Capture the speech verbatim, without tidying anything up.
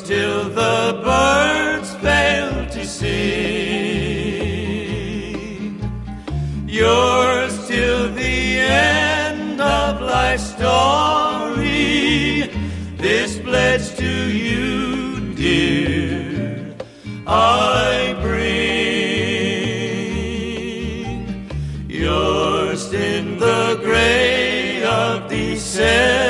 till the birds fail to sing. Yours till the end of life's story. This pledge to you, dear, I bring. Yours in the gray of December.